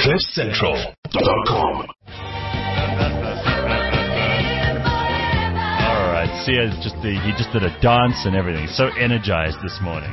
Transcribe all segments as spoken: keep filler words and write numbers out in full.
cliff central dot com. All right, Sia just the, he just did a dance and everything. So energized this morning.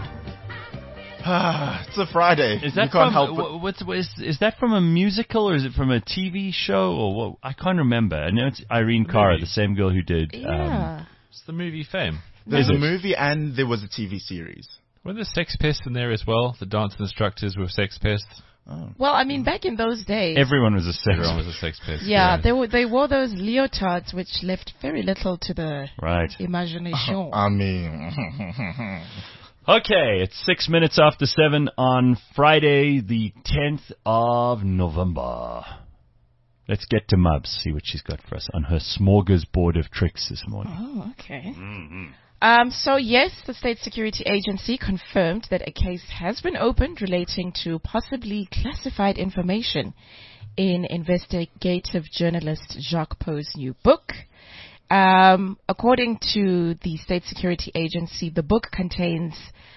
It's a Friday. Is that you can't from help wh- what's what is, is that from a musical or is it from a T V show or what? I can't remember. I know it's Irene Cara, the same girl who did. Yeah. Um, It's the movie Fame. There's a movie and there was a T V series. Were there Sex Pests in there as well? The dance instructors were Sex Pests. Oh. Well, I mean, back in those days, everyone was a sex. Everyone was a Sex Pest. yeah, they were they wore those leotards, which left very little to the Right. imagination. I mean, Okay, it's six minutes after seven on Friday, the tenth of November. Let's get to Mubs, see what she's got for us on her smorgasbord of tricks this morning. Oh, okay. Mm-hmm. Um, so yes, the State Security Agency confirmed that a case has been opened relating to possibly classified information in investigative journalist Jacques Pauw's new book. Um, according to the State Security Agency, the book contains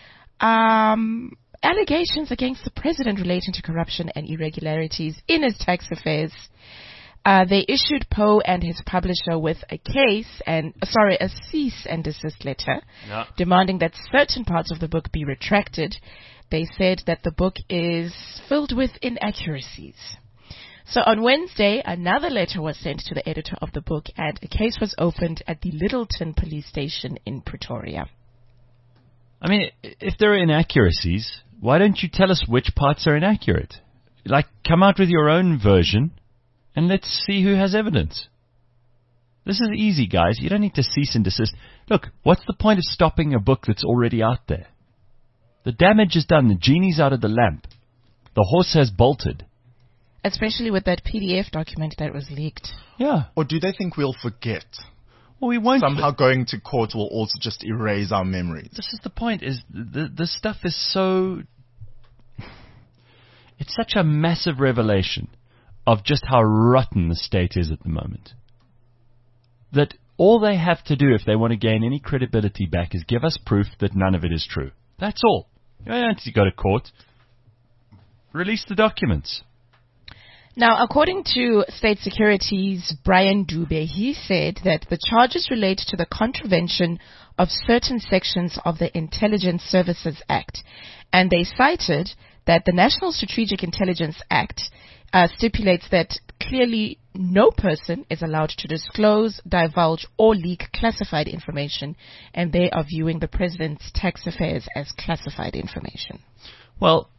um, allegations against the president relating to corruption and irregularities in his tax affairs. Uh, they issued Pauw and his publisher with a case and, uh, sorry, a cease and desist letter, Yeah. demanding that certain parts of the book be retracted. They said that the book is filled with inaccuracies. So on Wednesday, another letter was sent to the editor of the book and a case was opened at the Littleton police station in Pretoria. I mean, if there are inaccuracies, why don't you tell us which parts are inaccurate? Like, come out with your own version, and let's see who has evidence. This is easy, guys. You don't need to cease and desist. Look, what's the point of stopping a book that's already out there? The damage is done. The genie's out of the lamp. The horse has bolted. Especially with that P D F document that was leaked. Yeah. or do they think we'll forget? Well, we won't. Somehow going to court will also just erase our memories. This is the point, is the, the stuff is so... It's such a massive revelation of just how rotten the state is at the moment, that all they have to do if they want to gain any credibility back is give us proof that none of it is true. That's all. You don't have to go to court. Release the documents. Now, according to State Security's Brian Dube, he said that the charges relate to the contravention of certain sections of the Intelligence Services Act, and they cited that the National Strategic Intelligence Act uh, stipulates that clearly no person is allowed to disclose, divulge, or leak classified information, and they are viewing the president's tax affairs as classified information. Well,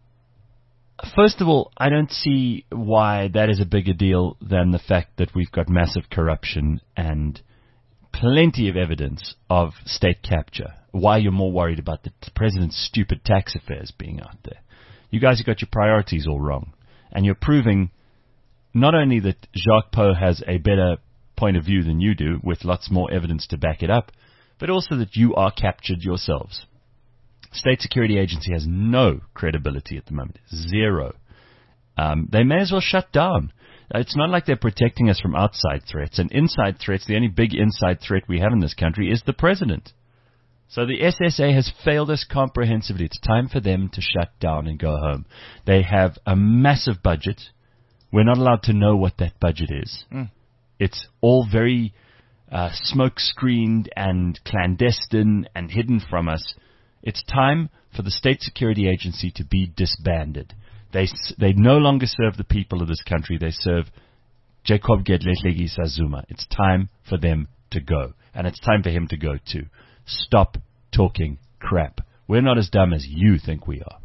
first of all, I don't see why that is a bigger deal than the fact that we've got massive corruption and plenty of evidence of state capture. Why you're more worried about the president's stupid tax affairs being out there. You guys have got your priorities all wrong. And you're proving not only that Jacques Pauw has a better point of view than you do, with lots more evidence to back it up, but also that you are captured yourselves. State Security Agency has no credibility at the moment. Zero. Um, they may as well shut down. It's not like they're protecting us from outside threats. And inside threats, the only big inside threat we have in this country is the president. So the S S A has failed us comprehensively. It's time for them to shut down and go home. They have a massive budget. We're not allowed to know what that budget is. Mm. It's all very uh, smoke-screened and clandestine and hidden from us. It's time for the State Security Agency to be disbanded. They they no longer serve the people of this country. They serve Jacob Gedletlegi Zuma. It's time for them to go. And it's time for him to go too. Stop talking crap. We're not as dumb as you think we are.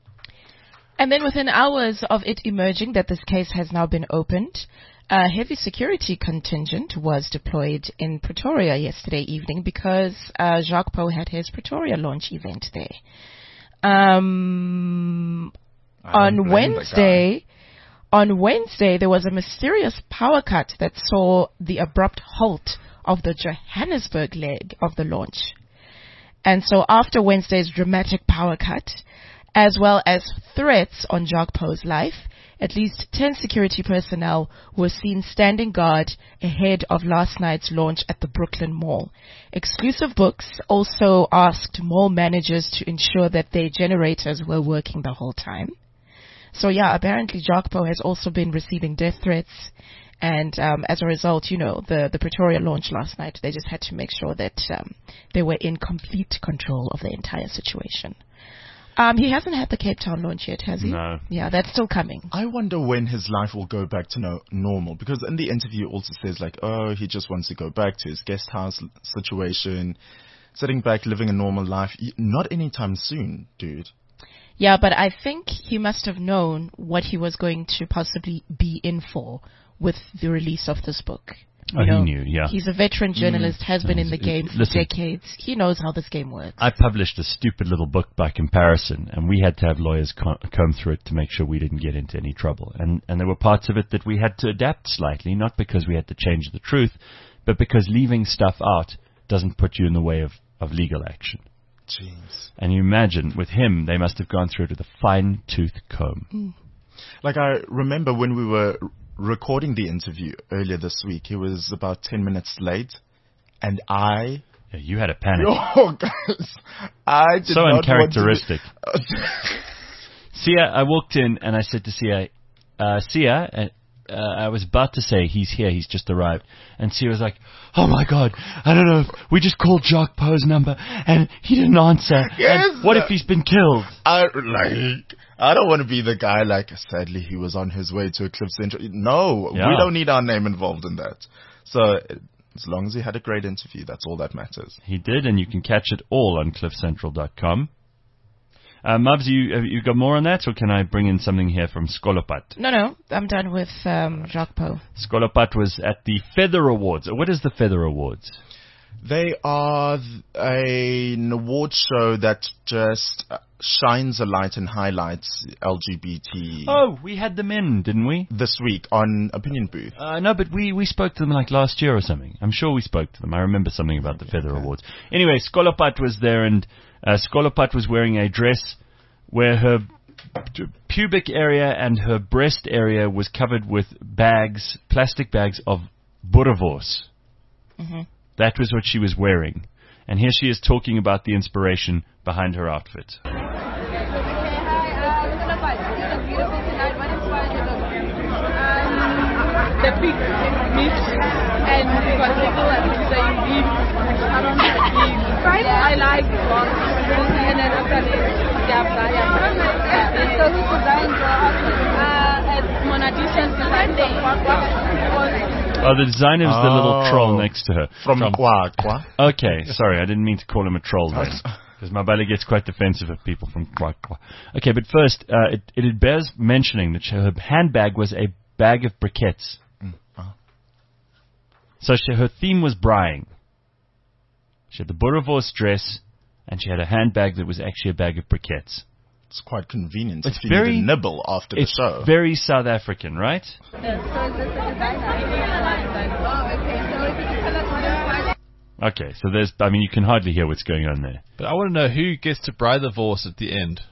And then within hours of it emerging that this case has now been opened, a heavy security contingent was deployed in Pretoria yesterday evening because uh, Jacques Pauw had his Pretoria launch event there. Um, on Wednesday, on Wednesday, there was a mysterious power cut that saw the abrupt halt of the Johannesburg leg of the launch. And so after Wednesday's dramatic power cut, as well as threats on Jacques Pauw's life, at least ten security personnel were seen standing guard ahead of last night's launch at the Brooklyn Mall. Exclusive Books also asked mall managers to ensure that their generators were working the whole time. So yeah, apparently Jogpo has also been receiving death threats. And um, as a result, you know, the, the Pretoria launch last night, they just had to make sure that um, they were in complete control of the entire situation. Um, he hasn't had the Cape Town launch yet, has he? No. Yeah, that's still coming. I wonder when his life will go back to no- normal, because in the interview it also says like, oh, he just wants to go back to his guest house l- situation, sitting back, living a normal life. Y- Not anytime soon, dude. Yeah, but I think he must have known what he was going to possibly be in for with the release of this book. You Oh, he know, knew, yeah. He's a veteran journalist, Mm. has been No, in the it's- game it- for listen. decades. He knows how this game works. I published a stupid little book by comparison, and we had to have lawyers co- comb through it to make sure we didn't get into any trouble. And, and there were parts of it that we had to adapt slightly, not because we had to change the truth, but because leaving stuff out doesn't put you in the way of, of legal action. Jeez. And you imagine, with him, they must have gone through it with a fine-tooth comb. Mm. Like, I remember when we were r- recording the interview earlier this week, he was about ten minutes late, and I... Yeah, you had a panic. Oh, guys, I did So not uncharacteristic. Want to... Sia, I walked in and I said to Sia, uh, Sia, uh, uh, I was about to say, he's here, he's just arrived. And Sia was like, oh my God, I don't know, if we just called Jacques Poe's number and he didn't answer. Yes, And what if he's been killed? I like. I don't want to be the guy like. Sadly, he was on his way to a Cliff Central. No, Yeah. we don't need our name involved in that. So as long as he had a great interview, that's all that matters. He did, and you can catch it all on cliff central dot com. Uh, Mubs, you, have you got more on that, or can I bring in something here from Skolopat? No, no, I'm done with um, Jacques Po. Skolopat was at the Feather Awards. What is the Feather Awards? They are th- a, an award show that just uh, shines a light and highlights L G B T Oh, we had them in, didn't we? this week on Opinion Booth. Uh, no, but we, we spoke to them like last year or something. I'm sure we spoke to them. I remember something about the Feather Awards. Anyway, Skolopat was there, and uh, Skolopat was wearing a dress where her p- pubic area and her breast area was covered with bags, plastic bags of boerewors. Mm-hmm. That was what she was wearing. And here she is talking about the inspiration behind her outfit. The pig meat and potato and saying beef. I don't like beef. I like pork. And then after this, yeah, yeah. So who designed your outfit? Uh, at Monadician designed the Oh, the designer was the little Oh. troll next to her. From Kwa Kwa. Okay, sorry, I didn't mean to call him a troll then. Because my belly gets quite defensive of people from Kwa Kwa. Okay, but first, uh, it, it bears mentioning that her handbag was a bag of briquettes. Mm. Uh-huh. So she, her theme was braaiing. She had the boerewors dress, and she had a handbag that was actually a bag of briquettes. It's quite convenient It's if you very- need a nibble after the It's show. very South African, right? So is this the designer? Oh, okay. So is it the color model? Okay, so there's, I mean, you can hardly hear what's going on there. But I want to know who gets to braai the horse at the end.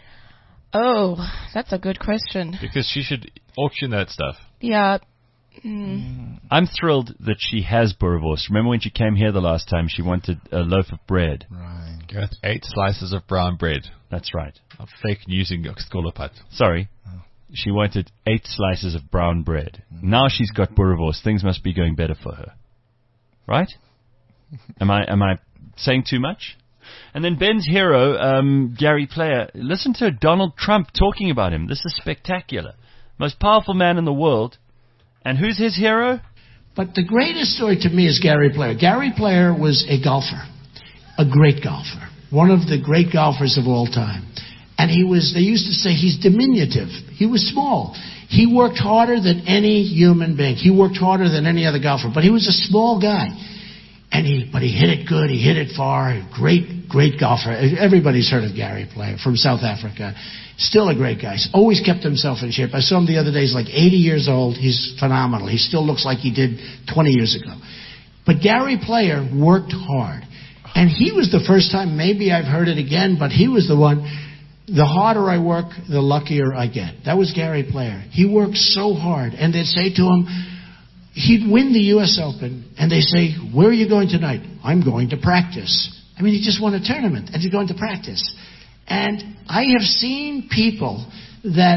Oh, that's a good question. Because she should auction that stuff. Yeah. Mm. I'm thrilled that she has boerewors. Remember when she came here the last time, she wanted a loaf of bread. Right. Gareth, eight slices of brown bread. That's right. I'm fake using Skolopat. Sorry. She wanted eight slices of brown bread. Now she's got boerewors. Things must be going better for her. Right? Am I am I saying too much? And then Ben's hero, um, Gary Player, listen to Donald Trump talking about him. This is spectacular. Most powerful man in the world. And who's his hero? But the greatest story to me is Gary Player. Gary Player was a golfer, a great golfer, one of the great golfers of all time. And he was, they used to say he's diminutive. He was small. He worked harder than any human being. He worked harder than any other golfer. But he was a small guy. And he, but he hit it good. He hit it far. Great, great golfer. Everybody's heard of Gary Player from South Africa. Still a great guy. He's always kept himself in shape. I saw him the other day. He's like eighty years old. He's phenomenal. He still looks like he did twenty years ago. But Gary Player worked hard. And he was the first time, maybe I've heard it again, but he was the one, the harder I work, the luckier I get. That was Gary Player. He worked so hard. And they'd say to him, he'd win the U S Open, and they say, where are you going tonight? I'm going to practice. I mean, he just won a tournament, and he's going to practice. And I have seen people that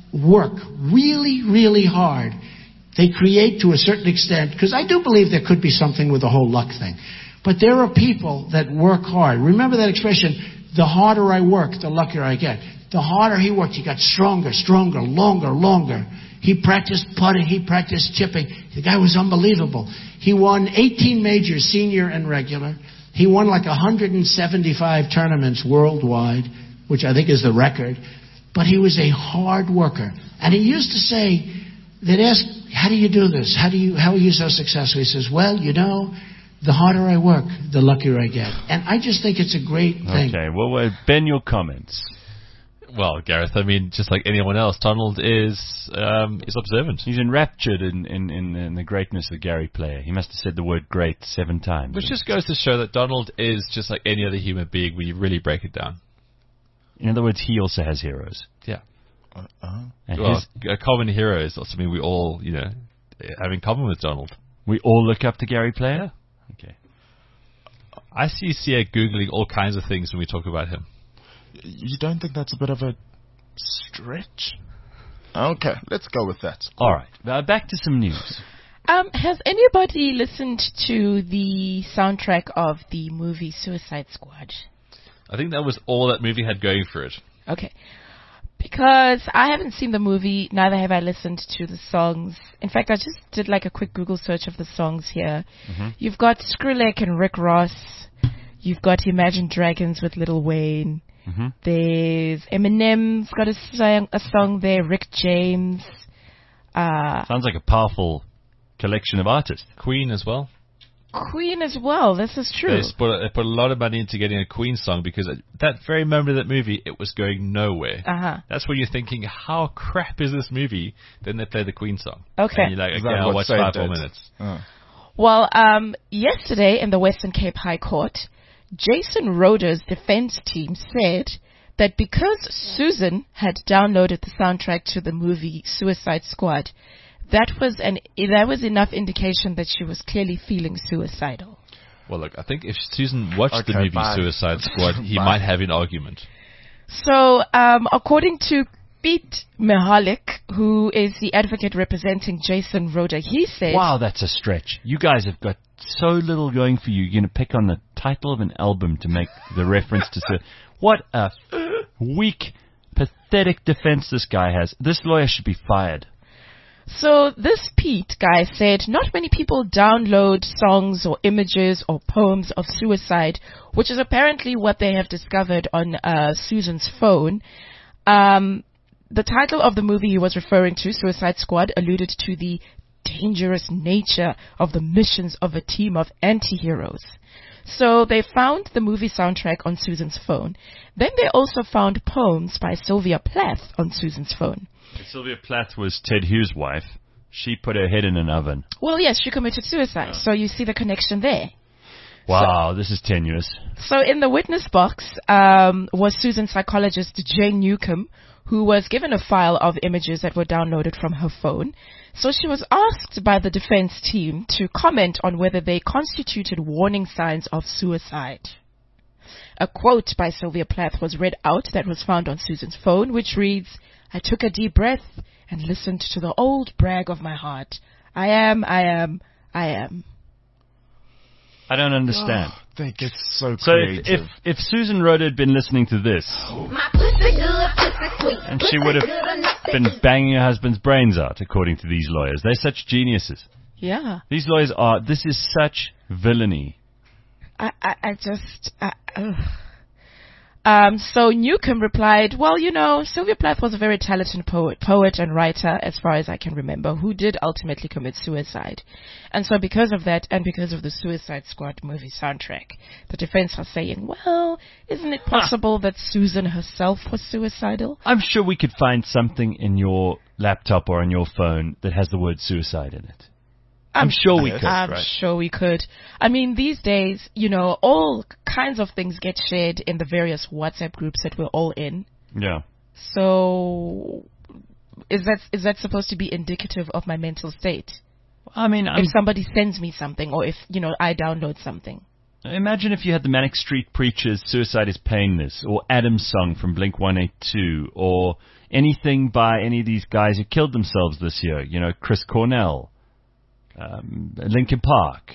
work really, really hard, they create to a certain extent, because I do believe there could be something with the whole luck thing. But there are people that work hard. Remember that expression, the harder I work, the luckier I get. The harder he worked, he got stronger, stronger, longer, longer. He practiced putting, he practiced chipping. The guy was unbelievable. He won eighteen majors, senior and regular. He won like one hundred seventy-five tournaments worldwide, which I think is the record. But he was a hard worker. And he used to say, they'd ask, how do you do this? How do you, how are you so successful? He says, well, you know, the harder I work, the luckier I get. And I just think it's a great thing. Okay, well, uh, Ben, your comments. Well, Gareth, I mean, just like anyone else, Donald is um, is observant. He's enraptured in, in, in, in the greatness of Gary Player. He must have said the word great seven times. Which just goes to show that Donald is just like any other human being when you really break it down. In other words, he also has heroes. Yeah. Uh, uh, And Well, his, a common hero is something we all, you know, have in common with Donald. we all look up to Gary Player? Okay. I see Sia Googling all kinds of things when we talk about him. you don't think that's a bit of a stretch? Okay, let's go with that. All right. Uh, back to some news. Um, has anybody listened to the soundtrack of the movie Suicide Squad? I think that was all that movie had going for it. Okay. Because I haven't seen the movie, neither have I listened to the songs. In fact, I just did like a quick Google search of the songs here. Mm-hmm. You've got Skrillex and Rick Ross. You've got Imagine Dragons with Lil Wayne. Mm-hmm. There's Eminem's got a song, a song there. Rick James. Uh, Sounds like a powerful collection of artists. Queen as well. Queen as well. This is true. They put, they put a lot of money into getting a Queen song because at that very moment of that movie, it was going nowhere. Uh-huh. That's when you're thinking, how crap is this movie? Then they play the Queen song. Okay. And you're like, Is okay, that I'll what watch saved five more it? minutes. Oh. Well, um, yesterday in the Western Cape High Court, Jason Roder's defense team said that because Susan had downloaded the soundtrack to the movie Suicide Squad, that was an that was enough indication that she was clearly feeling suicidal. Well, look, I think if Susan watched the Okay, movie bye. Suicide Squad, he Bye. might have an argument. So, um, according to Pete Mihalik, who is the advocate representing Jason Roder, he said, Wow, that's a stretch. You guys have got so little going for you. You're going to pick on the title of an album to make the reference to... Su- what a weak, pathetic defense this guy has. This lawyer should be fired. So this Pete guy said not many people download songs or images or poems of suicide, which is apparently what they have discovered on uh, Susan's phone. Um, the title of the movie he was referring to, Suicide Squad, alluded to the dangerous nature of the missions of a team of anti-heroes. So they found the movie soundtrack on Susan's phone. Then they also found poems by Sylvia Plath on Susan's phone. Sylvia Plath was Ted Hughes' wife. She put her head in an oven. Well, yes, she committed suicide, so you see the connection there. Wow, this is tenuous. So in the witness box um, was Susan's psychologist, Jane Newcomb, who was given a file of images that were downloaded from her phone. So she was asked by the defense team to comment on whether they constituted warning signs of suicide. A quote by Sylvia Plath was read out that was found on Susan's phone, which reads, "I took a deep breath and listened to the old brag of my heart. I am, I am, I am." I don't understand. Oh, they get so So if, creative. if if Susan Roder had been listening to this, and she would have been banging her husband's brains out, according to these lawyers. They're such geniuses. Yeah. These lawyers are, this is such villainy. I, I, I just, I, ugh. Um, so Newcomb replied, well, you know, Sylvia Plath was a very talented poet, poet and writer, as far as I can remember, who did ultimately commit suicide. And so because of that, and because of the Suicide Squad movie soundtrack, the defense are saying, well, isn't it possible that Susan herself was suicidal? I'm sure we could find something in your laptop or on your phone that has the word suicide in it. I'm, I'm sure we could. I'm right? sure we could. I mean, these days, you know, all kinds of things get shared in the various WhatsApp groups that we're all in. Yeah. So, is that is that supposed to be indicative of my mental state? I mean, I'm, if somebody sends me something, or if, you know, I download something. Imagine if you had the Manic Street Preachers' Suicide is Painless, or Adam's Song from Blink one eighty-two, or anything by any of these guys who killed themselves this year. You know, Chris Cornell, um, Linkin Park.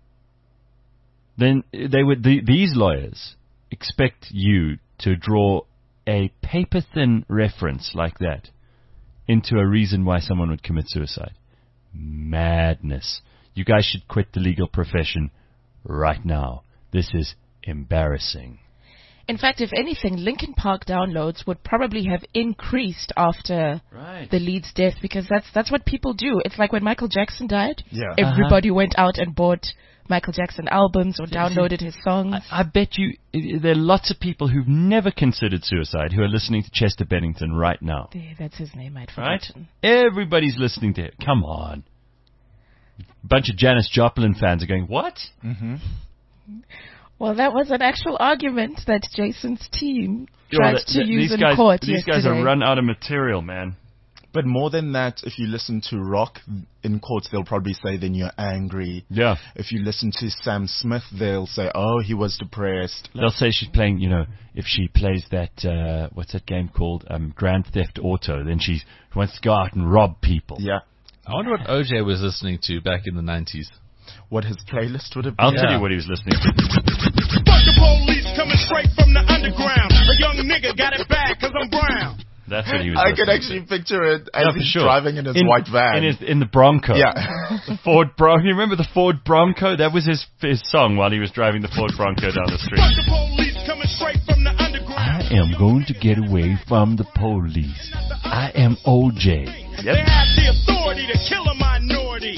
Then they would, the, these lawyers expect you to draw a paper-thin reference like that into a reason why someone would commit suicide. Madness. You guys should quit the legal profession right now. This is embarrassing. In fact, if anything, Linkin Park downloads would probably have increased after Right. the lead's death, because that's that's what people do. It's like when Michael Jackson died. Yeah. Everybody went out and bought Michael Jackson albums or downloaded his songs. I, I bet you i- there are lots of people who've never considered suicide who are listening to Chester Bennington right now. There, that's his name, I'd Right? forgotten. Everybody's listening to him. Come on. A bunch of Janis Joplin fans are going, what? Well, that was an actual argument that Jason's team Yo, tried that- to that- use these in guys, court These yesterday. guys are run out of material, man. But more than that, if you listen to rock in courts, they'll probably say then you're angry. Yeah. If you listen to Sam Smith, they'll say, oh, he was depressed. They'll say she's playing, you know, if she plays that, uh, what's that game called? Um, Grand Theft Auto, then she wants to go out and rob people. Yeah. I wonder what O J was listening to back in the nineties. What his playlist would have been. I'll tell Yeah. you what he was listening to. Fuck the police coming straight from the underground. A young nigga got it bad cause I'm brown. That's what he was I listening could to. actually picture it as Yeah, for he's sure. driving in his in, white van. In, his, in the Bronco. Yeah. The Ford Bronco. You remember the Ford Bronco? That was his his song while he was driving the Ford Bronco down the street. Fuck the police coming straight from the underground. I am going to get away from the police. I am O J. They have the authority to kill a minority.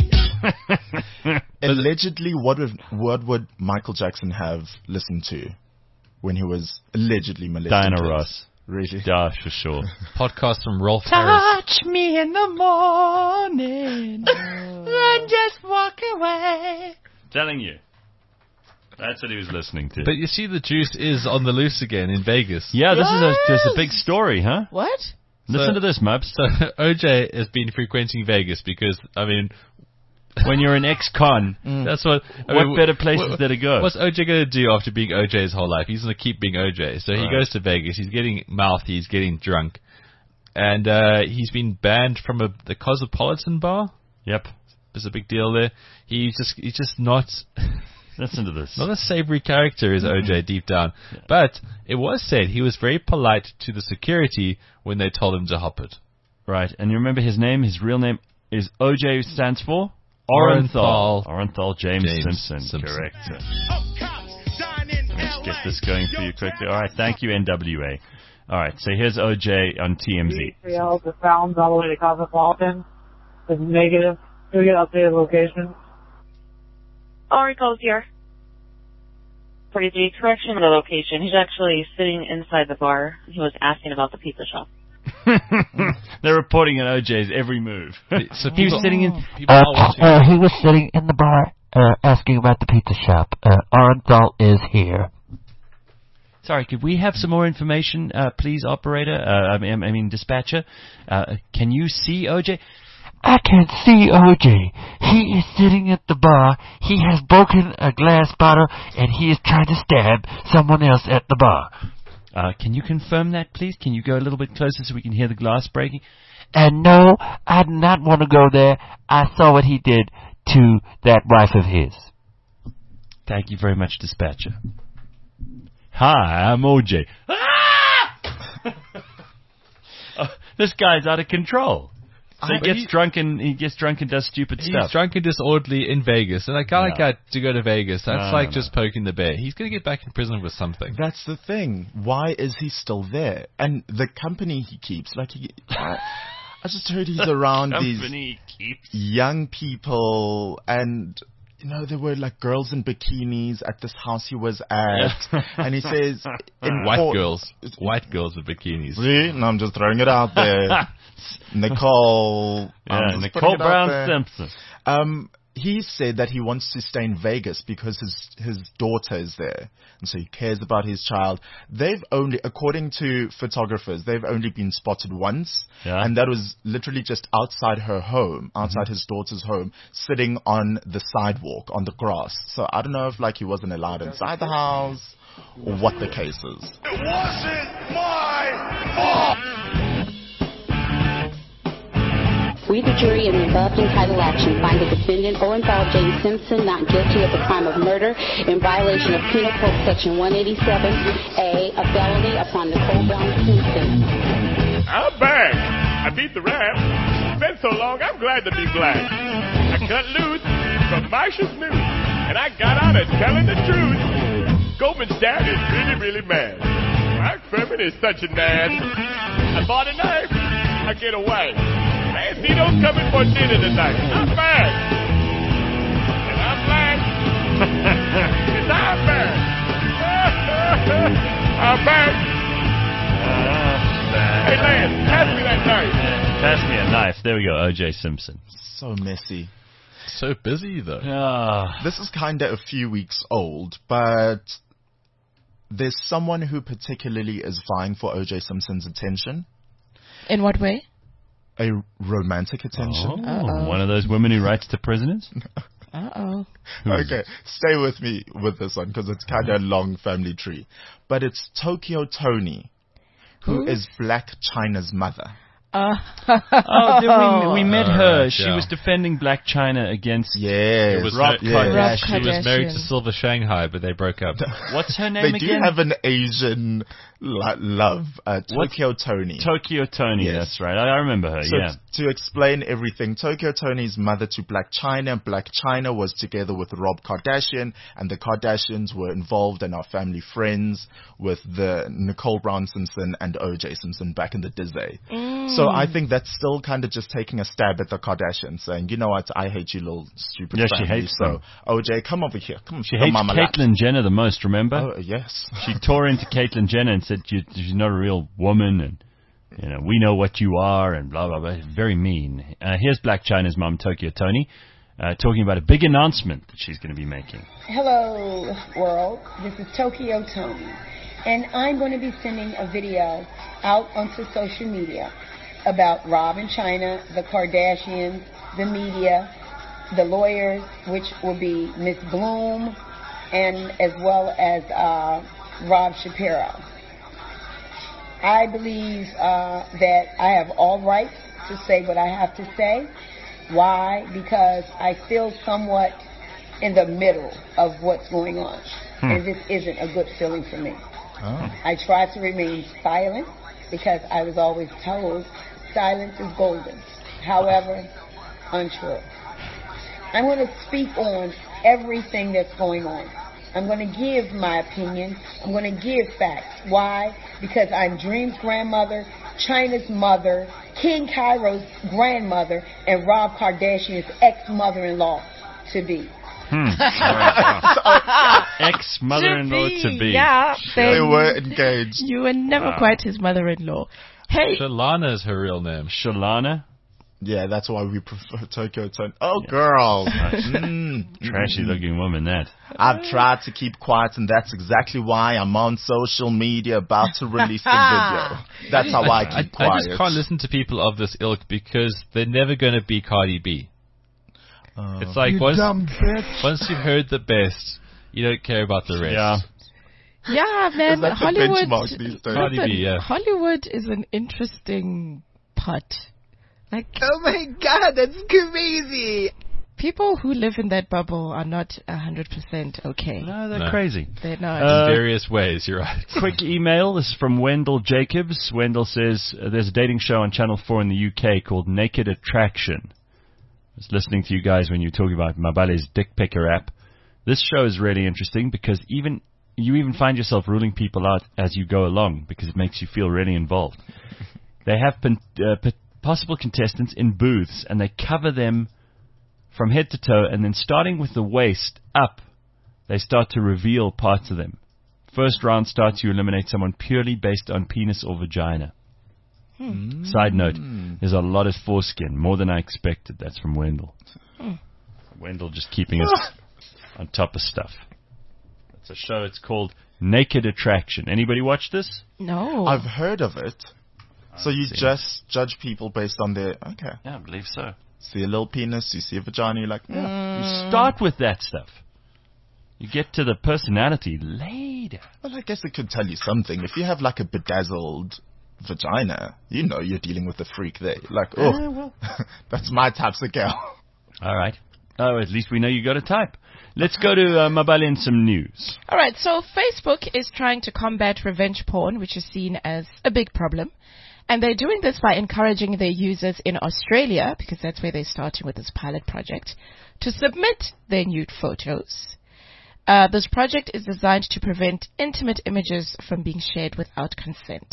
Allegedly, what would, what would Michael Jackson have listened to when he was allegedly molested? Diana kids? Ross. Really? Yeah, for sure. Podcast from Rolf Harris. Touch me in the morning, then just walk away. Telling you. That's what he was listening to. But you see, the juice is on the loose again in Vegas. yeah, this is a, this is a big story, huh? What? Listen So- to this, Mubs. So O J has been frequenting Vegas because, I mean, When you're an ex-con, that's what. I what mean, better places what- there to go? What's O J going to do after being O J his whole life? He's going to keep being O J. So he Right. goes to Vegas. He's getting mouthy. He's getting drunk. And uh, he's been banned from a, the Cosmopolitan bar. Yep. There's a big deal there. He's just he's just not Listen to this. not a savory character is O J deep down. But it was said he was very polite to the security when they told him to hop it. Right, and you remember his name? His real name is O J stands for? Orenthal. Orenthal James, James Simpson. Simpson. Correct. Up cops, dying in Let's L A. get this going for you quickly. All right, thank you, N W A. All right, so here's O J on T M Z. Three L's are found all the way to Cosmopolitan. This is negative. Do we get updated location? Oracle's here. For the correction of the location, he's actually sitting inside the bar. He was asking about the pizza shop. They're reporting on O J's every move. So he was people- sitting in. People Uh, are watching. uh, he was sitting in the bar, uh, asking about the pizza shop. Uh, Orenthal is here. Sorry, could we have some more information, uh, please, operator? Uh, I mean, I mean, dispatcher. Uh, can you see O J? I can see O J. He is sitting at the bar. He has broken a glass bottle, and he is trying to stab someone else at the bar. Uh, can you confirm that, please? Can you go a little bit closer so we can hear the glass breaking? And no, I do not want to go there. I saw what he did to that wife of his. Thank you very much, dispatcher. Hi, I'm O J. Ah! Oh, this guy's out of control. So he I- gets he- drunk and he gets drunk and does stupid He's stuff. drunk and disorderly in Vegas, and I can't No. get to go to Vegas. That's No, like no, just poking the bear. He's going to get back in prison with something. That's the thing. Why is he still there? And the company he keeps, like he, I, I just heard he's around these Company keeps. young people, and you know there were like girls in bikinis at this house he was at, and he says in White court- girls, white girls with bikinis. See, no, I'm just throwing it out there. Nicole, I'm Yeah, just Nicole putting it out Brown there. Simpson. Um, he said that he wants to stay in Vegas because his his daughter is there, and so he cares about his child. They've only, according to photographers, they've only been spotted once, Yeah. and that was literally just outside her home, outside Mm-hmm. his daughter's home, sitting on the sidewalk on the grass. So I don't know if like he wasn't allowed inside the house or what the case is. It wasn't my fault. We, the jury, in the above entitled action, find the defendant, Owen Ball James Simpson, not guilty of the crime of murder in violation of Penal Code Section one eighty-seven A, a felony upon Nicole Brown Simpson. I'm back. I beat the rap. It's been so long, I'm glad to be black. I cut loose from Marsha's news, and I got out of telling the truth. Goldman's dad is really, really mad. Mark Furman is such a nad. I bought a knife. I get away. Mancino's coming for dinner tonight. I'm back. And I'm black. Because I'm back. I'm back. Hey, Lance, pass me that knife. Pass me a knife. There we go. O J Simpson. So messy. So busy, though. Ah. This is kind of a few weeks old, but there's someone who particularly is vying for O J Simpson's attention. In what way? A romantic attention. Oh, one of those women who writes to prisoners? Uh-oh. Okay, stay with me with this one because it's kind of a long family tree. But it's Tokyo Toni, who Who? is Black China's mother. Uh, Oh, did we, we met her. Alright, She yeah. was defending Black China against Yes. It was Rob mar- Kardashian. Rob She was married to Kardashian. Silver Shanghai, but they broke up. What's her They name do again? have an Asian lo- love, uh, What's- Tokyo Toni. Tokyo Toni. Yes. That's right. I, I remember her. So yeah. t- to explain everything, Tokyo Toni's mother to Black China, and Black China was together with Rob Kardashian, and the Kardashians were involved and are family friends with the Nicole Brown Simpson and O J Simpson back in the Disney. So I think that's still kind of just taking a stab at the Kardashians, saying, you know what, I hate you little stupid Yeah, she family. hates so them. O J, come over here. Come She come hates on my lap. Caitlyn Jenner the most, remember? Oh, yes. She tore into Caitlyn Jenner and said you, she's not a real woman, and you know we know what you are, and blah blah blah. Very mean. Uh, here's Black China's mum, Tokyo Toni, uh, talking about a big announcement that she's going to be making. Hello, world. This is Tokyo Toni, and I'm going to be sending a video out onto social media about Rob and China, the Kardashians, the media, the lawyers, which will be Miss Bloom, and as well as uh, Rob Shapiro. I believe uh, that I have all rights to say what I have to say. Why? Because I feel somewhat in the middle of what's going on. Hmm. And this isn't a good feeling for me. Oh. I try to remain silent because I was always told silence is golden. However, untrue. I'm going to speak on everything that's going on. I'm going to give my opinion. I'm going to give facts. Why? Because I'm Dream's grandmother, China's mother, King Cairo's grandmother, and Rob Kardashian's ex-mother-in-law to be. Hmm. Ex-mother-in-law to be. Yeah. They then were engaged. You were never Wow. quite his mother-in-law. Hey. Shalana is her real name. Shalana? Yeah, that's why we prefer Tokyo Toni. Oh, girl. Mm. Trashy looking woman, that. I've tried to keep quiet, and that's exactly why I'm on social media about to release the video. That's how I keep I, quiet. I just can't listen to people of this ilk because they're never going to be Cardi B. Uh, It's like You once, dumb bitch. once you've heard the best, you don't care about the rest. Yeah. Yeah, man. Is that the Hollywood. benchmark these days? Cardi listen, B, yeah. Hollywood is an interesting pot. Like, Oh my god, that's crazy. people who live in that bubble are not a hundred percent okay. No, they're No. crazy. They're not. Uh, In various ways, you're right. Quick email. This is from Wendell Jacobs. Wendell says uh, there's a dating show on Channel four in the U K called Naked Attraction. I was listening to you guys when you were talking about Mabale's Dick Picker app. This show is really interesting because even you even find yourself ruling people out as you go along because it makes you feel really involved. They have pen, uh, p- possible contestants in booths and they cover them from head to toe, and then starting with the waist up, they start to reveal parts of them. First round starts, you eliminate someone purely based on penis or vagina. Hmm. Side note, there's a lot of foreskin, more than I expected. That's from Wendell. Hmm. Wendell just keeping us on top of stuff. It's a show. It's called Naked Attraction. Anybody watch this? No. I've heard of it. So you see. just judge people based on their... Okay. Yeah, I believe so. See a little penis, you see a vagina, you're like... Yeah. Mm. You start with that stuff. You get to the personality later. Well, I guess it could tell you something. If you have like a bedazzled vagina, you know you're dealing with a freak there. Like, oh, Yeah, well. that's my type's of girl. All right. Oh, at least we know you got a type. Let's go to uh, Mabali and some news. All right, so Facebook is trying to combat revenge porn, which is seen as a big problem. And they're doing this by encouraging their users in Australia, because that's where they're starting with this pilot project, to submit their nude photos. Uh, this project is designed to prevent intimate images from being shared without consent.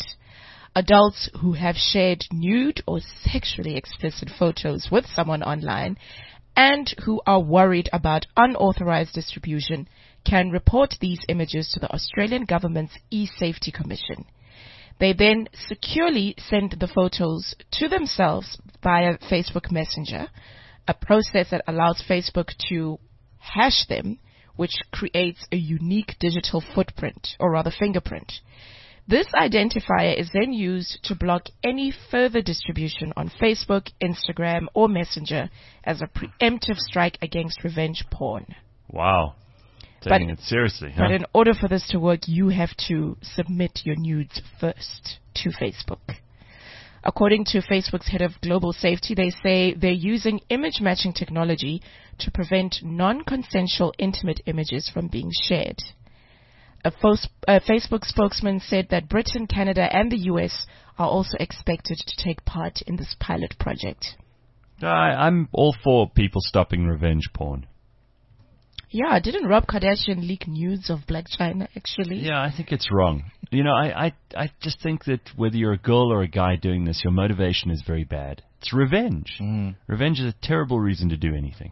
Adults who have shared nude or sexually explicit photos with someone online and who are worried about unauthorized distribution can report these images to the Australian government's e-Safety Commission. They then securely send the photos to themselves via Facebook Messenger, a process that allows Facebook to hash them, which creates a unique digital footprint, or rather fingerprint. This identifier is then used to block any further distribution on Facebook, Instagram, or Messenger as a preemptive strike against revenge porn. Wow. Taking it seriously, huh? But in order for this to work, you have to submit your nudes first to Facebook. According to Facebook's head of global safety, they say they're using image matching technology to prevent non-consensual intimate images from being shared. A, fos- a Facebook spokesman said that Britain, Canada, and the U S are also expected to take part in this pilot project. I, I'm all for people stopping revenge porn. Yeah, didn't Rob Kardashian leak nudes of Black China, actually? Yeah, I think it's wrong. You know, I, I, I just think that whether you're a girl or a guy doing this, your motivation is very bad. It's revenge. Mm. Revenge is a terrible reason to do anything.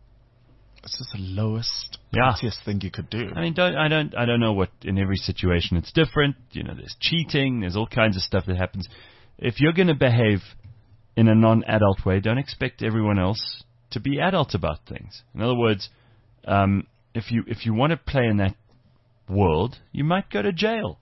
This is the lowest, Yeah. pettiest thing you could do. I mean, don't, I don't, I don't know what, in every situation it's different. You know, there's cheating, there's all kinds of stuff that happens. If you're going to behave in a non-adult way, don't expect everyone else to be adult about things. In other words, um, if you, if you want to play in that world, you might go to jail.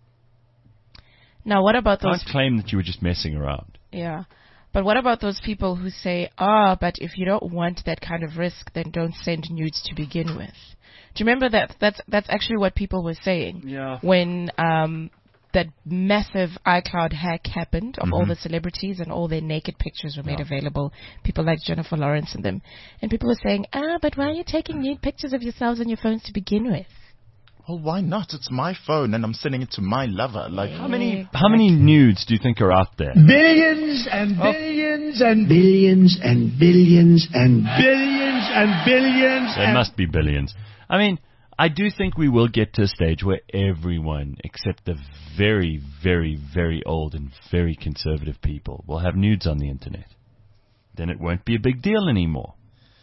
Now, what about those... Don't claim that you were just messing around. Yeah. But what about those people who say, ah, but if you don't want that kind of risk, then don't send nudes to begin with? Do you remember that? That's that's actually what people were saying. Yeah. When um, that massive iCloud hack happened of Mm-hmm. all the celebrities and all their naked pictures were made Yeah. available. People like Jennifer Lawrence and them. And people were saying, ah, but why are you taking nude pictures of yourselves on your phones to begin with? Well, why not? It's my phone, and I'm sending it to my lover. Like, How many, how many nudes do you think are out there? Billions and billions and billions and billions and billions and billions. There must be billions. I mean, I do think we will get to a stage where everyone, except the very, very, very old and very conservative people, will have nudes on the internet. Then it won't be a big deal anymore.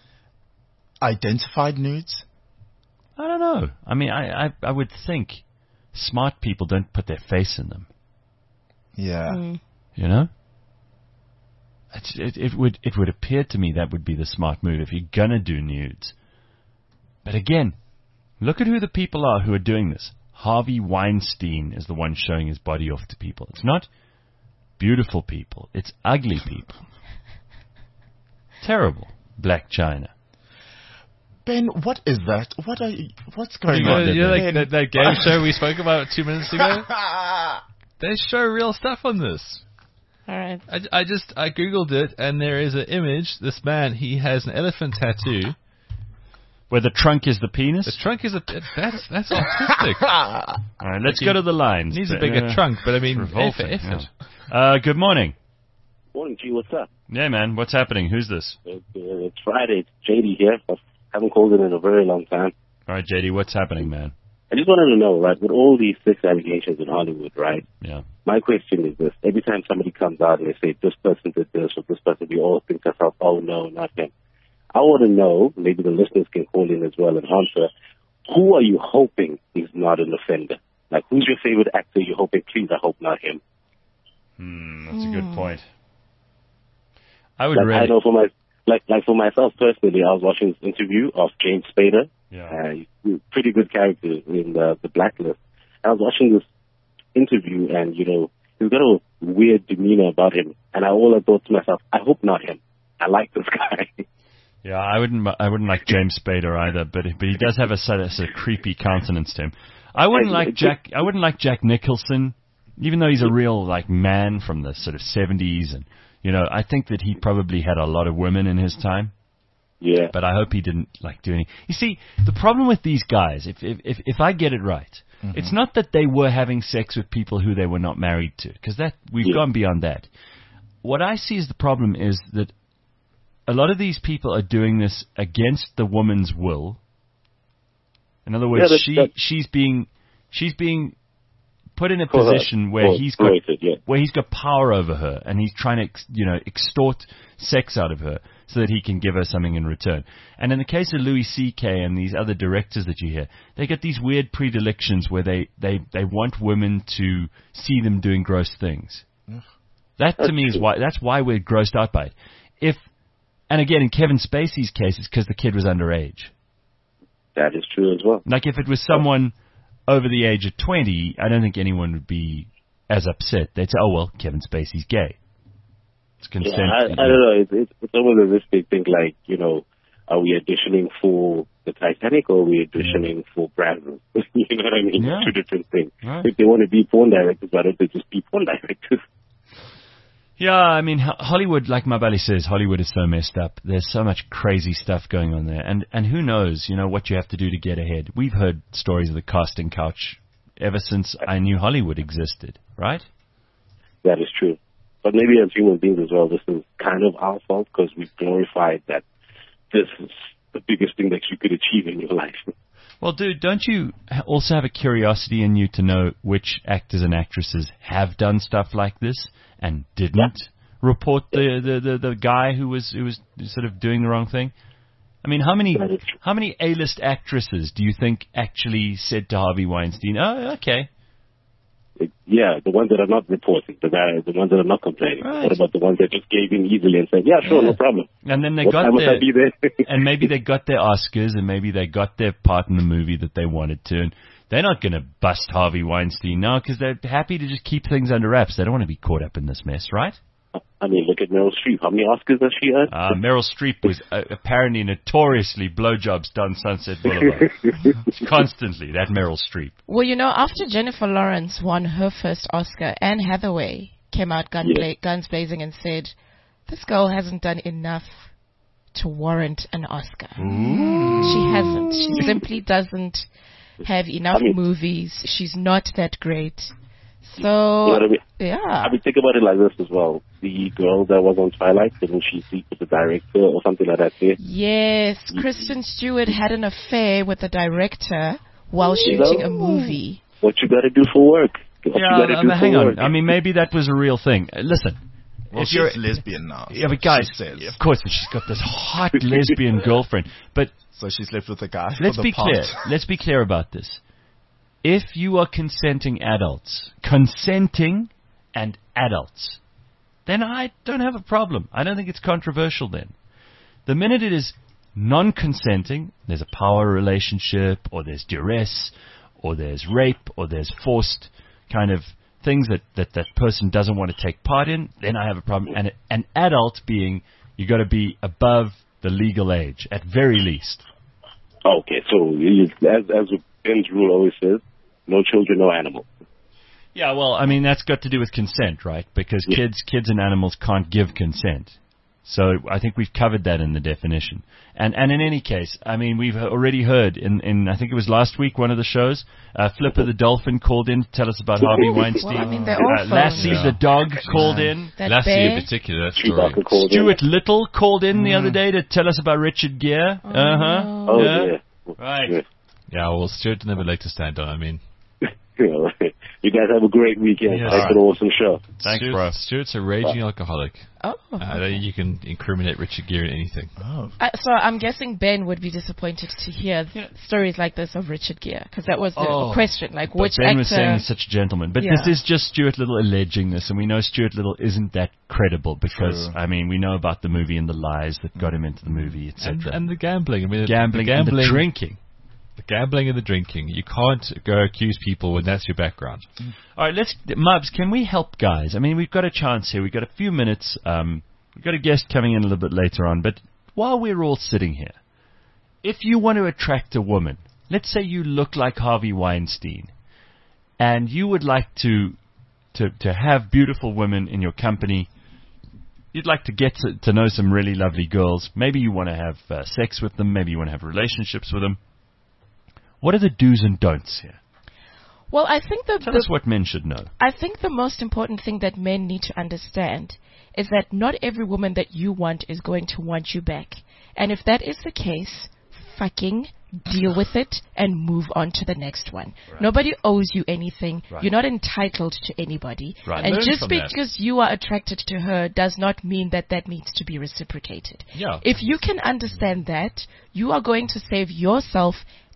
identified nudes? I don't know. I mean, I, I, I would think smart people don't put their face in them. Yeah. Mm. You know? It's, it, it would it would appear to me that would be the smart move if you're gonna do nudes. But again, look at who the people are who are doing this. Harvey Weinstein is the one showing his body off to people. It's not beautiful people. It's ugly people. Terrible. Black China. Ben, what is that? What are you, what's going You know, on? you know, like Ben? that, that game show we spoke about two minutes ago? They show real stuff on this. All right. I, I just, I googled it, and there is an image. This man, he has an elephant tattoo. Where the trunk is the penis? The trunk is a, that's, that's autistic. All right, let's Like go he to the lines. needs a But, bigger uh, trunk, but I mean, revolting, effort, effort. yeah. Uh, good morning. Morning, G. What's up? Yeah, man. What's happening? Who's this? It's, uh, it's Friday. It's J D here. I haven't called in in a very long time. All right, J D, what's happening, man? I just wanted to know, right, with all these sex allegations in Hollywood, right? Yeah. My question is this. Every time somebody comes out and they say, this person did this or this person, we all think to ourselves, oh, no, not him. I want to know, maybe the listeners can call in as well and answer, who are you hoping is not an offender? Like, who's your favorite actor you're hoping, please, I hope not him? Hmm, that's a good point. I would like, really... I know for my, like like for myself personally, I was watching this interview of James Spader. Yeah. Uh, he's a pretty good character in the, the Blacklist. I was watching this interview, and you know, he's got a weird demeanor about him, and I all I thought to myself, I hope not him. I like this guy. Yeah, I wouldn't. I wouldn't like James Spader either, but but he does have a sort of, sort of creepy countenance to him. I wouldn't like Jack. I wouldn't like Jack Nicholson, even though he's a real like man from the sort of seventies, and you know, I think that he probably had a lot of women in his time. Yeah. But I hope he didn't like do any. You see, the problem with these guys, if if if, if I get it right, mm-hmm. it's not that they were having sex with people who they were not married to, because that we've yeah. gone beyond that. What I see as the problem is that a lot of these people are doing this against the woman's will. In other words, yeah, that's, she that's she's being she's being put in a Correct. position where Or he's got exploited, yeah. where he's got power over her, and he's trying to ex, you know extort sex out of her so that he can give her something in return. And in the case of Louis C K and these other directors that you hear, they get these weird predilections where they they they want women to see them doing gross things. Yeah. That to That's me is true. why that's why we're grossed out by it. If and again in Kevin Spacey's case, it's because the kid was underage. That is true as well. Like if it was someone over the age of twenty, I don't think anyone would be as upset. They'd say, "Oh well, Kevin Spacey's gay." It's consent. Yeah, I, I don't know. It's, it's, it's almost as if they think like, you know, are we auditioning for the Titanic or are we auditioning for Brazil? You know what I mean? Yeah. Two different things. Right. If they want to be porn directors, why don't they just be porn directors? Yeah, I mean, Ho- Hollywood, like Mabali says, Hollywood is so messed up. There's so much crazy stuff going on there. And, and who knows, you know, what you have to do to get ahead. We've heard stories of the casting couch ever since I knew Hollywood existed, right? That is true. But maybe as human beings as well, this is kind of our fault because we've glorified that this is the biggest thing that you could achieve in your life. Well, dude, don't you ha- also have a curiosity in you to know which actors and actresses have done stuff like this and didn't yeah. report the, the, the, the guy who was who was sort of doing the wrong thing? I mean, how many how many A-list actresses do you think actually said to Harvey Weinstein, "Oh, okay"? Yeah, the ones that are not reporting, the guy, the ones that are not complaining. Right. What about the ones that just gave in easily and said, "Yeah, sure, Yeah. no problem." And then they What got time must their, I be there? and maybe they got their Oscars, and maybe they got their part in the movie that they wanted to. And they're not going to bust Harvey Weinstein now because they're happy to just keep things under wraps. They don't want to be caught up in this mess, right? I mean, look at Meryl Streep. How many Oscars has she earned? Uh, Meryl Streep was uh, apparently notoriously blowjobs down Sunset Boulevard. Constantly, that Meryl Streep. Well, you know, after Jennifer Lawrence won her first Oscar, Anne Hathaway came out gun Yeah. bla- guns blazing and said, this girl hasn't done enough to warrant an Oscar. She hasn't. She simply doesn't have enough I mean- movies. She's not that great. So, You know what I mean? yeah. I mean, think about it like this as well. The girl that was on Twilight, didn't she sleep with the director or something like that? Yeah? Yes, Kristen Stewart had an affair with the director while You shooting know? a movie. What you got to do for work? What you Yeah, got to I do mean, for hang work? on. I mean, maybe that was a real thing. Uh, listen. Well, if she's you're lesbian now. Yeah, so but guys, she says. of course, she's got this hot lesbian girlfriend. But So she's left with a guy. let's for the be part. clear. Let's be clear about this. If you are consenting adults, consenting and adults, then I don't have a problem. I don't think it's controversial then. The minute it is non-consenting, there's a power relationship, or there's duress, or there's rape, or there's forced kind of things that that, that person doesn't want to take part in, then I have a problem. And an adult being, you got to be above the legal age, at very least. Okay, so you, as as Ben's rule always says, no children, no animals. Yeah, well, I mean, that's got to do with consent, right? Because Yeah. kids kids and animals can't give consent. So I think we've covered that in the definition. And and in any case, I mean, we've already heard in, in I think it was last week, one of the shows, uh, Flipper the Dolphin called in to tell us about Harvey Weinstein. Well, I mean, they're all uh, Lassie Yeah. the dog called in. That Lassie bear. in particular, that story. Chewbacca called in. Stuart Little called in the other day to tell us about Richard Gere. Uh huh. Oh, yeah. yeah. Right. Yeah. Yeah, well, Stuart never liked to stand on. I mean, You know, You guys have a great weekend. Yes. Thanks for the awesome show. Thanks, Stuart, bro. Stuart's a raging alcoholic. Oh. Uh, I don't think you can incriminate Richard Gere in anything. Oh. Uh, so I'm guessing Ben would be disappointed to hear th- stories like this of Richard Gere, because that was the Oh. question, like But which Ben actor... was saying he's such a gentleman. But Yeah. this is just Stuart Little alleging this, and we know Stuart Little isn't that credible because, True. I mean, we know about the movie and the lies that got him into the movie, et And, cetera. and the gambling. I mean, gambling, the gambling, and the drinking. The gambling and the drinking. You can't go accuse people when that's your background. All right, let's, Mubs, can we help guys? I mean, we've got a chance here. We've got a few minutes. Um, we've got a guest coming in a little bit later on. But while we're all sitting here, if you want to attract a woman, let's say you look like Harvey Weinstein, and you would like to to, to have beautiful women in your company, you'd like to get to, to know some really lovely girls. Maybe you want to have uh, sex with them. Maybe you want to have relationships with them. What are the do's and don'ts here? Well, I think the, Tell the us what men should know. I think the most important thing that men need to understand is that not every woman that you want is going to want you back. And if that is the case, fucking deal with it and move on to the next one. Right. Nobody owes you anything. Right. You're not entitled to anybody. Right. And Learn just from that. because you are attracted to her does not mean that that needs to be reciprocated. Yeah. If you can understand that, you are going to save yourself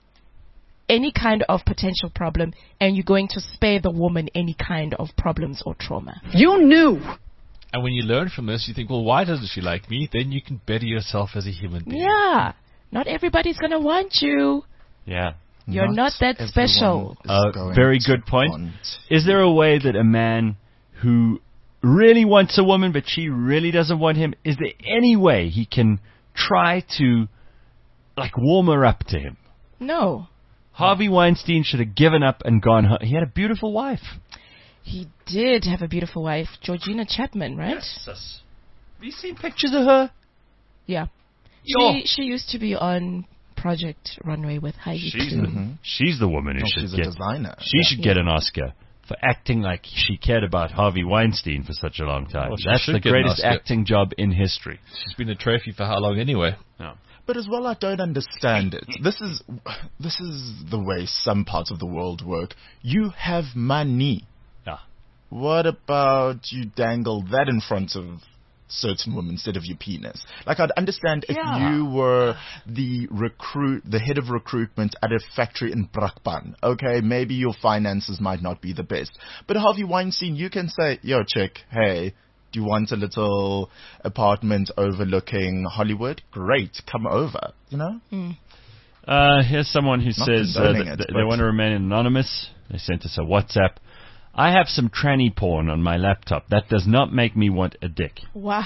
any kind of potential problem, and you're going to spare the woman any kind of problems or trauma. You knew. And when you learn from this, you think, well, why doesn't she like me? Then you can better yourself as a human being. Yeah. Not everybody's going to want you. Yeah. You're not, that everyone special. is Uh, going very to good point. want- Is there a way that a man who really wants a woman but she really doesn't want him, is there any way he can try to, like, warm her up to him? No. Harvey Weinstein should have given up and gone home. He had a beautiful wife. He did have a beautiful wife, Georgina Chapman, right? Yes. Have you seen pictures of her? Yeah. Yo. She, she used to be on Project Runway with Heidi She's Klum. the, she's the woman who No, should she's a get. designer. She should get an Oscar for acting like she cared about Harvey Weinstein for such a long time. Well, she That's should the get an greatest Oscar. acting job in history. She's been a trophy for how long anyway? No. But as well, I don't understand it. This is this is the way some parts of the world work. You have money. Yeah. What about you dangle that in front of certain women instead of your penis? Like, I'd understand if Yeah. you were the recruit, the head of recruitment at a factory in Brakpan. Okay, maybe your finances might not be the best. But Harvey Weinstein, you can say, yo, chick, hey, do you want a little apartment overlooking Hollywood? Great, come over. You know? Mm. Uh, here's someone who Not says uh, condoning th- it, th- they but- want to remain anonymous. They sent us a WhatsApp. I have some tranny porn on my laptop. That does not make me want a dick. Wow.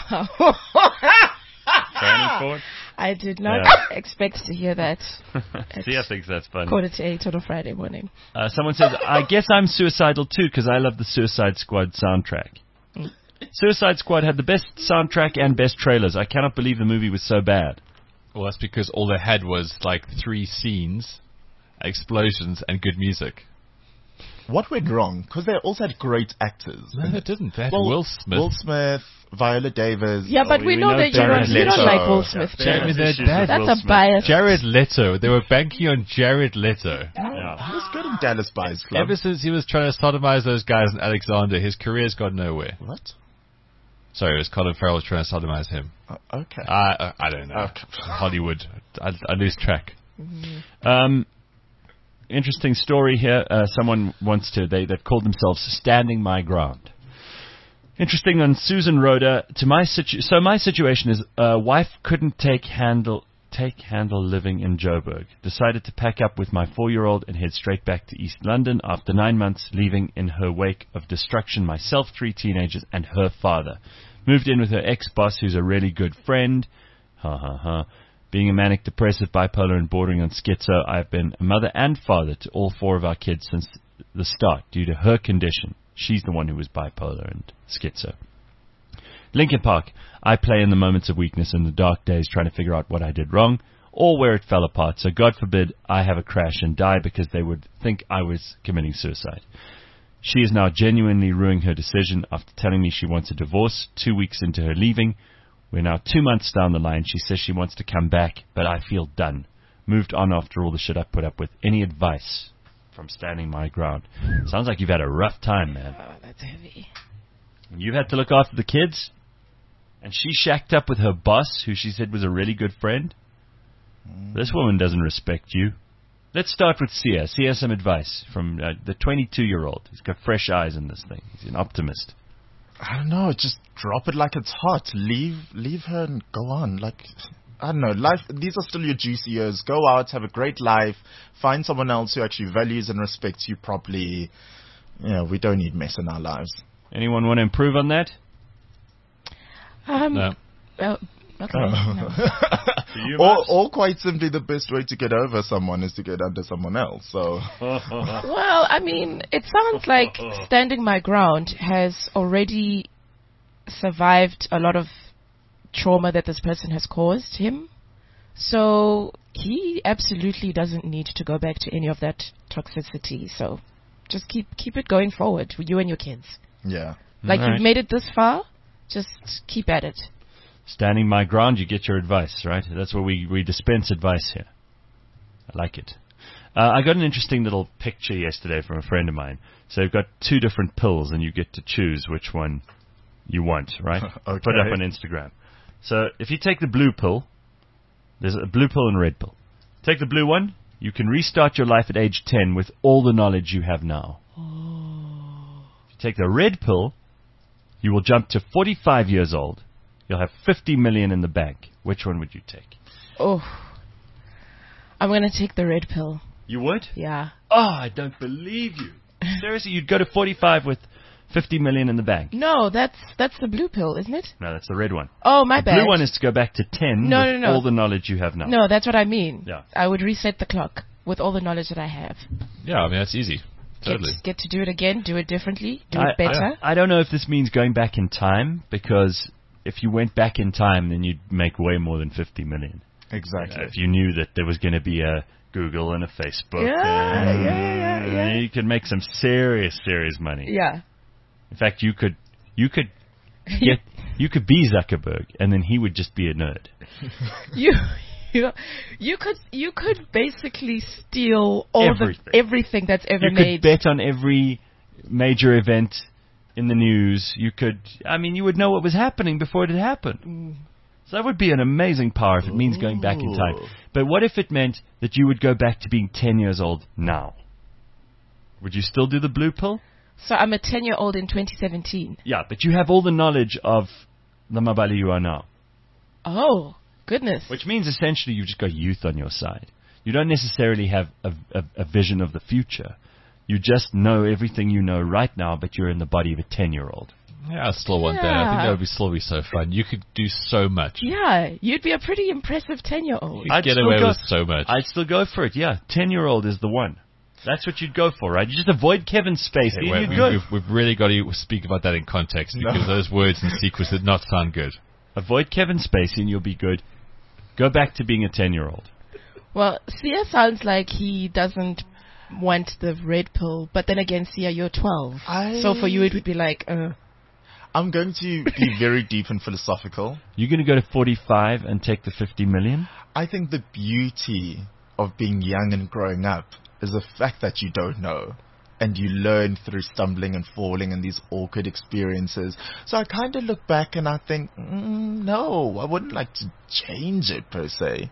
Tranny porn? I did not Yeah. expect to hear that. See, I think that's funny. Quarter to eight on a Friday morning. Uh, someone says, I guess I'm suicidal too because I love the Suicide Squad soundtrack. Mm. Suicide Squad had the best soundtrack and best trailers. I cannot believe the movie was so bad. Well, that's because all they had was like three scenes, explosions, and good music. What went wrong? Because they also had great actors. No, they didn't. They had Well, Will Smith. Will Smith, Viola Davis. Yeah, but we, know, that you Jared don't, you don't Leto. like Will Smith, Yeah, Jared. I mean, they're issues bad. with That's Will a Smith. bias. Jared Leto. They were banking on Jared Leto. Yeah. He was good in Dallas Buyers Club. Ever since he was trying to sodomize those guys in Alexander, his career's gone nowhere. What? Sorry, it was Colin Farrell was trying to sodomize him. Uh, okay. I uh, I don't know. Okay. Hollywood. I, I lose track. Um, interesting story here. Uh, someone wants to, they, they've called themselves Standing My Ground. Interesting on Susan Rhoda. To my situ- so my situation is, uh, wife couldn't take handle take handle living in Joburg. Decided to pack up with my four-year-old and head straight back to East London after nine months, leaving in her wake of destruction myself, three teenagers, and her father. Moved in with her ex-boss, who's a really good friend. Ha ha ha. Being a manic depressive, bipolar, and bordering on schizo, I've been a mother and father to all four of our kids since the start due to her condition. She's the one who was bipolar and schizo. Linkin Park. I play in the moments of weakness and the dark days trying to figure out what I did wrong or where it fell apart. So God forbid I have a crash and die because they would think I was committing suicide. She is now genuinely ruining her decision after telling me she wants a divorce two weeks into her leaving. We're now two months down the line. She says she wants to come back, but I feel done. Moved on after all the shit I put up with. Any advice from Standing My Ground. Sounds like you've had a rough time, man. Oh, that's heavy. You've had to look after the kids, and she shacked up with her boss, who she said was a really good friend. Mm. This woman doesn't respect you. Let's start with Sia. Sia, some advice from uh, the twenty-two-year-old. He's got fresh eyes in this thing. He's an optimist. I don't know. Just drop it like it's hot. Leave, leave her and go on. Like, I don't know. Life. These are still your juicy years. Go out, have a great life. Find someone else who actually values and respects you properly. You know, we don't need mess in our lives. Anyone want to improve on that? Um, no. Well, okay. Oh. No. you, or, or quite simply, the best way to get over someone is to get under someone else. So. Well, I mean, it sounds like Standing My Ground has already survived a lot of trauma that this person has caused him. So he absolutely doesn't need to go back to any of that toxicity. So just keep keep it going forward, you and your kids. Yeah. Like All right. you've made it this far, just keep at it. Standing My Ground, you get your advice, right? That's where we, we dispense advice here. I like it. Uh, I got an interesting little picture yesterday from a friend of mine. So you've got two different pills, and you get to choose which one you want, right? Okay. Put it up on Instagram. So if you take the blue pill, there's a blue pill and a red pill. Take the blue one, you can restart your life at age ten with all the knowledge you have now. Oh. If you take the red pill, you will jump to forty-five years old. You'll have fifty million in the bank. Which one would you take? Oh. I'm going to take the red pill. You would? Yeah. Oh, I don't believe you. Seriously, you'd go to forty-five with fifty million in the bank. No, that's that's the blue pill, isn't it? No, that's the red one. Oh, my the bad. The blue one is to go back to ten no, with no, no. all the knowledge you have now. No, that's what I mean. Yeah. I would reset the clock with all the knowledge that I have. Yeah, I mean, that's easy. Totally. Get, get to do it again, do it differently, do I, it better. I, I don't know if this means going back in time, because if you went back in time, then you'd make way more than fifty million. Exactly. Uh, if you knew that there was going to be a Google and a Facebook. Yeah, and, yeah, yeah, yeah. You could make some serious, serious money. Yeah. In fact, you could, you could get, you could be Zuckerberg, and then he would just be a nerd. you, you, you could, you could basically steal all Everything. the everything that's ever You made. could bet on every major event in the news. You could, I mean, you would know what was happening before it had happened. Mm. So that would be an amazing power if it means going back in time. But what if it meant that you would go back to being ten years old now? Would you still do the blue pill? So I'm a ten-year-old in twenty seventeen. Yeah, but you have all the knowledge of the Mabali you are now. Oh, goodness. Which means essentially you've just got youth on your side. You don't necessarily have a, a, a vision of the future. You just know everything you know right now, but you're in the body of a ten-year-old. Yeah, I still want that. I Yeah. think that would be still be so fun. You could do so much. Yeah, you'd be a pretty impressive ten-year-old. You'd get away go, with so much. I'd still go for it, yeah. ten-year-old is the one. That's what you'd go for, right? You just avoid Kevin Spacey Okay, and wait, you're we, good. we've, we've really got to speak about that in context, because No. those words and sequence did not sound good. Avoid Kevin Spacey and you'll be good. Go back to being a ten-year-old. Well, Sia sounds like he doesn't want the red pill, but then again, Sia, you're twelve. I- So for you, it would be like, uh, I'm going to be very deep and philosophical. You're going to go to forty-five and take the fifty million? I think the beauty of being young and growing up is the fact that you don't know. And you learn through stumbling and falling and these awkward experiences. So I kind of look back and I think, mm, no, I wouldn't like to change it per se.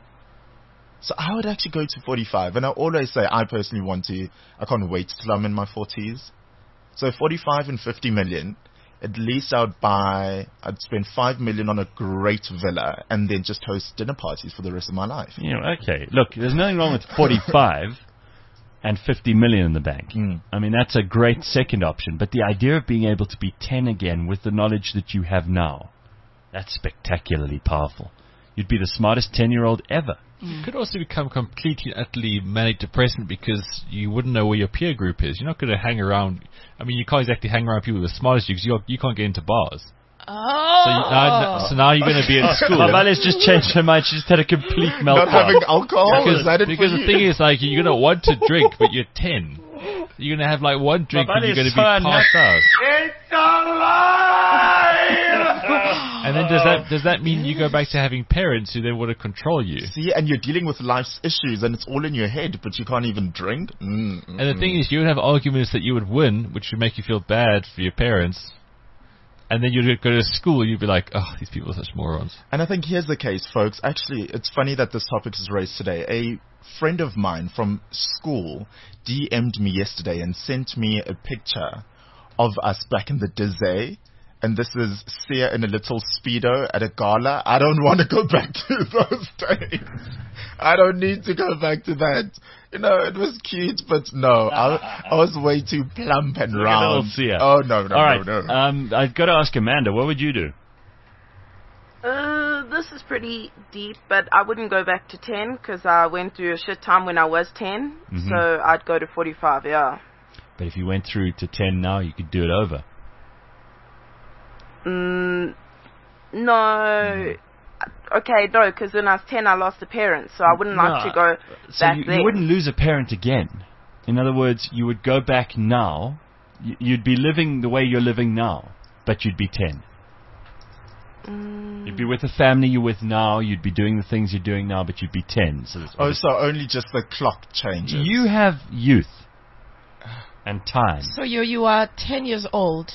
So I would actually go to forty-five. And I always say I personally want to, I can't wait till I'm in my forties. So forty-five and fifty million. At least I would buy, I'd spend five million on a great villa and then just host dinner parties for the rest of my life. You know, okay. Look, there's nothing wrong with forty-five and fifty million in the bank. Mm. I mean, that's a great second option. But the idea of being able to be ten again with the knowledge that you have now, that's spectacularly powerful. You'd be the smartest ten-year-old ever. You could also become completely, utterly manic depressant because you wouldn't know where your peer group is. You're not going to hang around. I mean, you can't exactly hang around people who are smarter than you because you can't get into bars. oh. So, you, now, so now you're going to be in school. Mabale's just changed her mind. She just had a complete meltdown. Not having alcohol, Because, is that it because for the you? thing is, like, you're going to want to drink, but you're ten. You're going to have, like, one drink and Mabale you're going is to be so passed out. It's alive! And then does that does that mean you go back to having parents who then want to control you? See, and you're dealing with life's issues, and it's all in your head, but you can't even drink. Mm, mm, And the thing is, you would have arguments that you would win, which would make you feel bad for your parents. And then you'd go to school and you'd be like, oh, these people are such morons. And I think here's the case, folks. Actually, it's funny that this topic is raised today. A friend of mine from school D M'd me yesterday and sent me a picture of us back in the Dizzy. And this is Sia in a little Speedo at a gala. I don't want to go back to those days. I don't need to go back to that. You know, it was cute, but no, I, I was way too plump and Look at round. little Sia. Oh, no, no, All right. no, no. Um, I've got to ask Amanda, what would you do? Uh, this is pretty deep, but I wouldn't go back to ten because I went through a shit time when I was ten. Mhm. So I'd go to forty-five, yeah. But if you went through to ten now, you could do it over. Mm, no. Okay, no, because when I was ten, I lost a parent, so I wouldn't like No, to go So back you, there. you wouldn't lose a parent again. In other words, you would go back now. y- You'd be living the way you're living now, but you'd be ten. Mm. You'd be with the family you're with now. You'd be doing the things you're doing now, but you'd be ten. So that's Oh, so only just the clock changes. you have youth and time. So you you are ten years old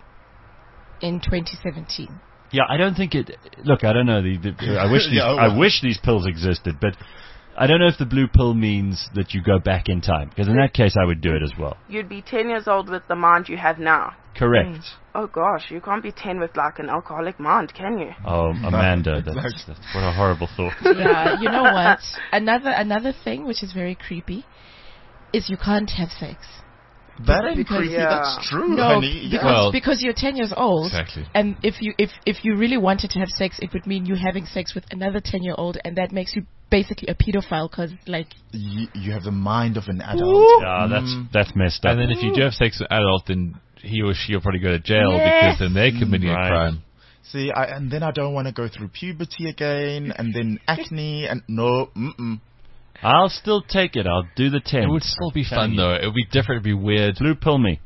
in twenty seventeen. Yeah, I don't think it. Look, I don't know. The, the I wish these, Yeah, I well. wish these pills existed, but I don't know if the blue pill means that you go back in time. Because in that case, I would do it as well. You'd be ten years old with the mind you have now. Correct. Oh gosh, you can't be ten with like an alcoholic mind, can you? Oh, Amanda, that's, that's what a horrible thought. Yeah, you know what? Another another thing which is very creepy is you can't have sex. That ain't Because- creepy. Yeah. That's true, No, honey. because, Yeah. Well- because you're ten years old, Exactly. and if you if if you really wanted to have sex, it would mean you having sex with another ten year old, and that makes you basically a pedophile because like You, you have the mind of an adult. Yeah, that's Mm. that's messed up. And then if you do have sex with an adult, then he or she will probably go to jail Yes. because then they're committing Right. a crime. See, I, and then I don't want to go through puberty again, and then acne, and no, mm-mm. I'll still take it. I'll do the ten. It would still be Telling fun you. though. It would be different. It'd be weird. Blue pill me.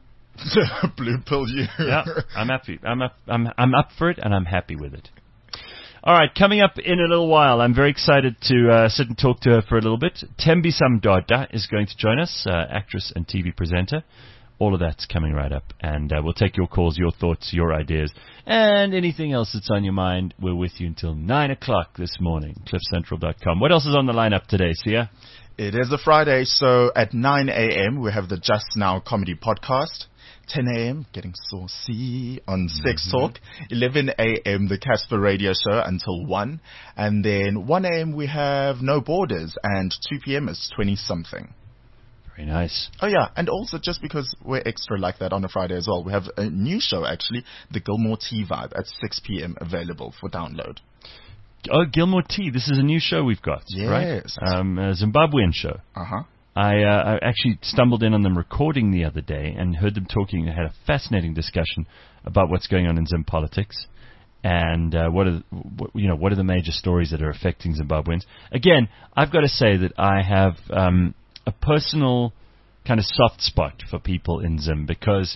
Blue pill you. Yeah, I'm happy. I'm up. I'm I'm up for it, and I'm happy with it. All right, coming up in a little while, I'm very excited to uh, sit and talk to her for a little bit. Tembi Samdoda is going to join us, uh, actress and T V presenter. All of that's coming right up, and uh, we'll take your calls, your thoughts, your ideas, and anything else that's on your mind. We're with you until nine o'clock this morning. cliff central dot com. What else is on the lineup today, Sia? It is a Friday, so at nine a.m. we have the Just Now Comedy Podcast. ten a.m. Getting Saucy on Sex Talk. eleven a.m. the Casper Radio Show until one. And then one a.m. we have No Borders, and two p.m. is twenty-something. Very nice. Oh, yeah, and also just because we're extra like that on a Friday as well, we have a new show, actually, The Gilmore Tea Vibe, at six p.m. available for download. Oh, Gilmore Tea. This is a new show we've got, right? Yes. Um, a Zimbabwean show. Uh-huh. I, uh, I actually stumbled in on them recording the other day and heard them talking. They had a fascinating discussion about what's going on in Zim politics and uh, what are what, you know what are the major stories that are affecting Zimbabweans. Again, I've got to say that I have um, a personal kind of soft spot for people in Zim because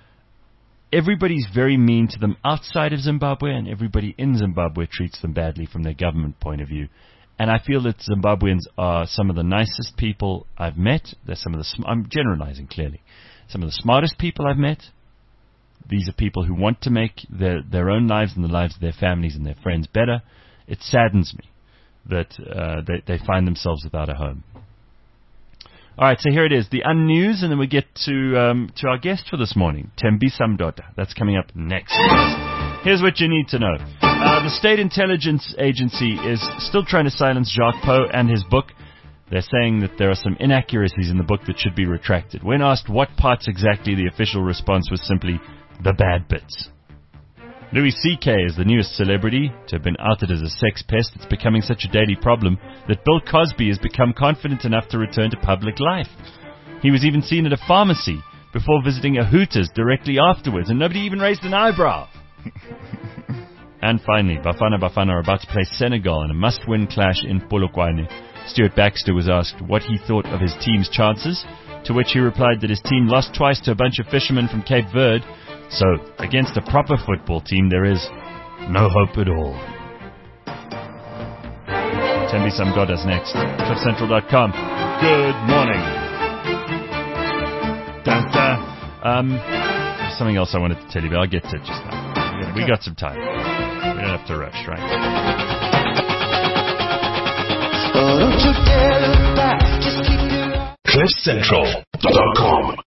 everybody's very mean to them outside of Zimbabwe, and everybody in Zimbabwe treats them badly from their government point of view. And I feel that Zimbabweans are some of the nicest people I've met. They're some of the sm- I'm generalizing clearly. Some of the smartest people I've met. These are people who want to make their their own lives and the lives of their families and their friends better. It saddens me that uh, they they find themselves without a home. All right, so here it is, the unnews, and then we get to um, to our guest for this morning, Tembi Samdoda. That's coming up next. Here's what you need to know. Uh, the State Intelligence Agency is still trying to silence Jacques Poe and his book. They're saying that there are some inaccuracies in the book that should be retracted. When asked what parts exactly, the official response was simply, the bad bits. Louis C K is the newest celebrity to have been outed as a sex pest. It's becoming such a daily problem that Bill Cosby has become confident enough to return to public life. He was even seen at a pharmacy before visiting a Hooters directly afterwards, and nobody even raised an eyebrow. And finally, Bafana Bafana are about to play Senegal in a must-win clash in Polokwane. Stuart Baxter was asked what he thought of his team's chances, to which he replied that his team lost twice to a bunch of fishermen from Cape Verde, so against a proper football team there is no hope at all. Tembi Some God is next. cliff central dot com. Good morning. Dun, dun. Um, there's something else I wanted to tell you, but I'll get to it just now. We got some time. We don't have to rush, right? cliff central dot com